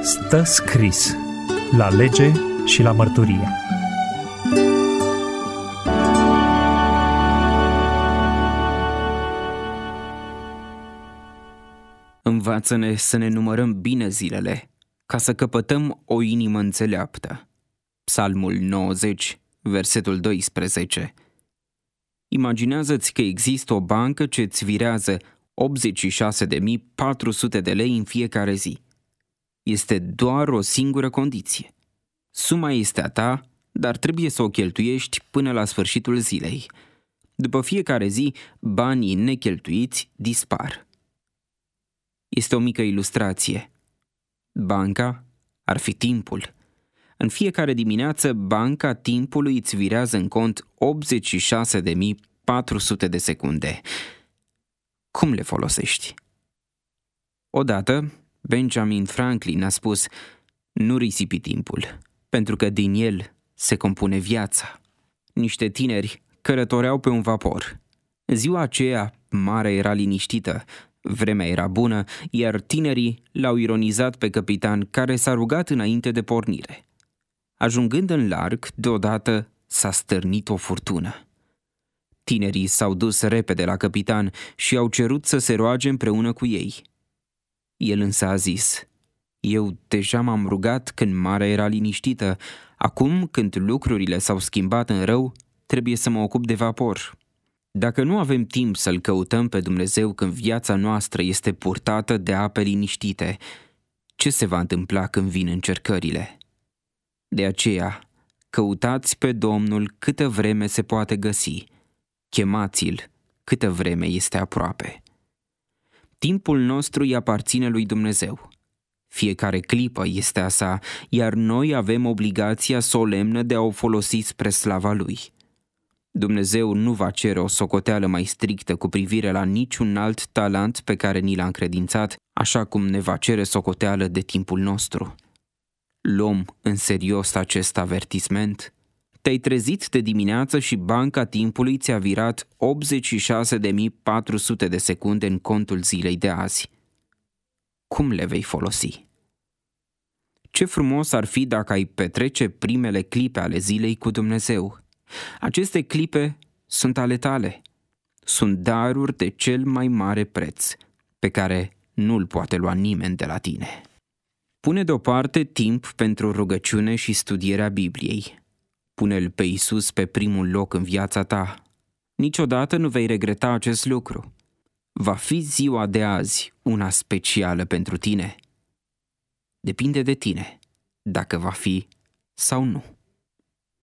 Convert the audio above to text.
Stă scris la lege și la mărturie. Învață-ne să ne numărăm bine zilele, ca să căpătăm o inimă înțeleaptă. Psalmul 90, versetul 12. Imaginează-ți că există o bancă ce îți virează 86.400 de lei în fiecare zi. Este doar o singură condiție. Suma este a ta, dar trebuie să o cheltuiești până la sfârșitul zilei. După fiecare zi, banii necheltuiți dispar. Este o mică ilustrație. Banca ar fi timpul. În fiecare dimineață, banca timpului îți virează în cont 86.400 de secunde. Cum le folosești? Odată, Benjamin Franklin a spus: nu risipi timpul, pentru că din el se compune viața. Niște tineri călătoreau pe un vapor. Ziua aceea, marea era liniștită, vremea era bună, iar tinerii l-au ironizat pe căpitan, care s-a rugat înainte de pornire. Ajungând în larg, deodată s-a stârnit o furtună. Tinerii s-au dus repede la căpitan și au cerut să se roage împreună cu ei. El însă a zis: eu deja m-am rugat când marea era liniștită. Acum, când lucrurile s-au schimbat în rău, trebuie să mă ocup de vapor. Dacă nu avem timp să-L căutăm pe Dumnezeu când viața noastră este purtată de ape liniștite, ce se va întâmpla când vin încercările? De aceea, căutați pe Domnul câtă vreme se poate găsi, chemați-L câtă vreme este aproape. Timpul nostru îi aparține lui Dumnezeu. Fiecare clipă este a sa, iar noi avem obligația solemnă de a o folosi spre slava Lui. Dumnezeu nu va cere o socoteală mai strictă cu privire la niciun alt talent pe care ni l-a încredințat, așa cum ne va cere socoteală de timpul nostru. Luăm în serios acest avertisment? Te-ai trezit de dimineață și banca timpului ți-a virat 86.400 de secunde în contul zilei de azi. Cum le vei folosi? Ce frumos ar fi dacă ai petrece primele clipe ale zilei cu Dumnezeu. Aceste clipe sunt ale tale. Sunt daruri de cel mai mare preț, pe care nu-l poate lua nimeni de la tine. Pune deoparte timp pentru rugăciune și studierea Bibliei. Pune-L pe Iisus pe primul loc în viața ta. Niciodată nu vei regreta acest lucru. Va fi ziua de azi una specială pentru tine. Depinde de tine dacă va fi sau nu.